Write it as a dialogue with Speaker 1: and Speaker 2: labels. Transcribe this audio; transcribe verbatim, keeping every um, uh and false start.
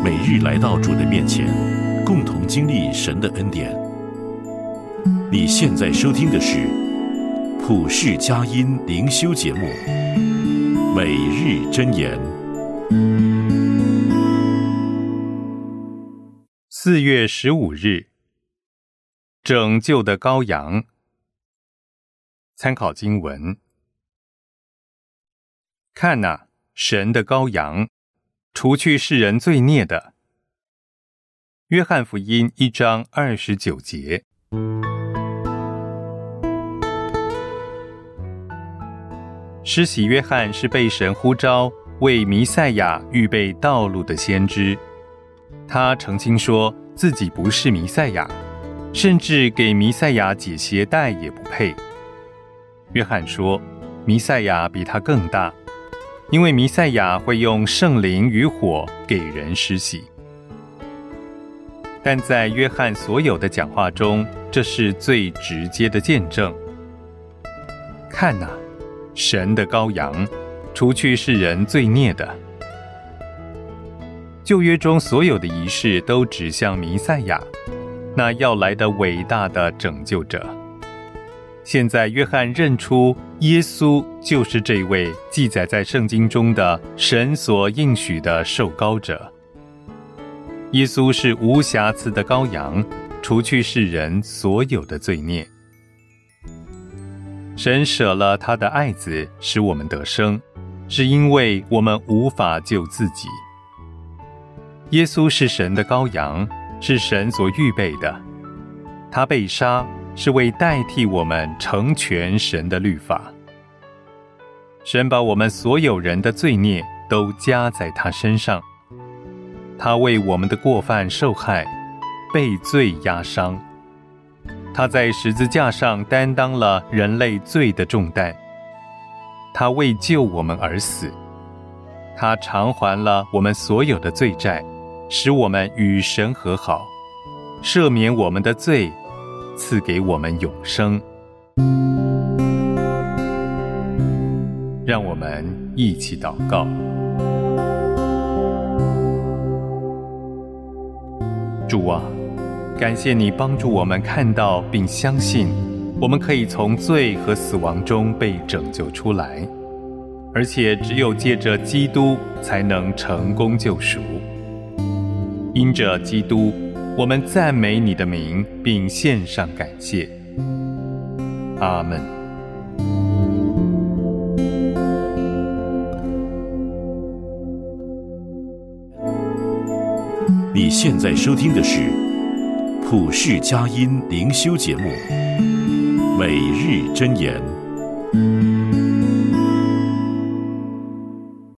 Speaker 1: 每日来到主的面前，共同经历神的恩典。你现在收听的是普世佳音灵修节目《每日箴言》。
Speaker 2: 四月十五日，拯救的羔羊。参考经文：看哪，神的羔羊，除去世人罪孽的。约翰福音一章二十九节。施洗约翰是被神呼召为弥赛亚预备道路的先知，他澄清说自己不是弥赛亚，甚至给弥赛亚解鞋带也不配。约翰说，弥赛亚比他更大，因为弥赛亚会用圣灵与火给人施洗。但在约翰所有的讲话中，这是最直接的见证。看哪，神的羔羊，除去世人罪孽的。旧约中所有的仪式都指向弥赛亚，那要来的伟大的拯救者。现在约翰认出耶稣就是这位记载在圣经中的神所应许的受膏者。耶稣是无瑕疵的羔羊，除去世人所有的罪孽。神舍了他的爱子，使我们得生，是因为我们无法救自己。耶稣是神的羔羊，是神所预备的。他被杀，是为代替我们成全神的律法。神把我们所有人的罪孽都加在他身上。他为我们的过犯受害，被罪压伤。他在十字架上担当了人类罪的重担。他为救我们而死。他偿还了我们所有的罪债，使我们与神和好，赦免我们的罪，赐给我们永生。让我们一起祷告。主啊，感谢你帮助我们看到并相信，我们可以从罪和死亡中被拯救出来，而且只有借着基督才能成功救赎。因着基督，我们赞美你的名，并献上感谢。阿们。
Speaker 1: 你现在收听的是普世佳音灵修节目《每日箴言》。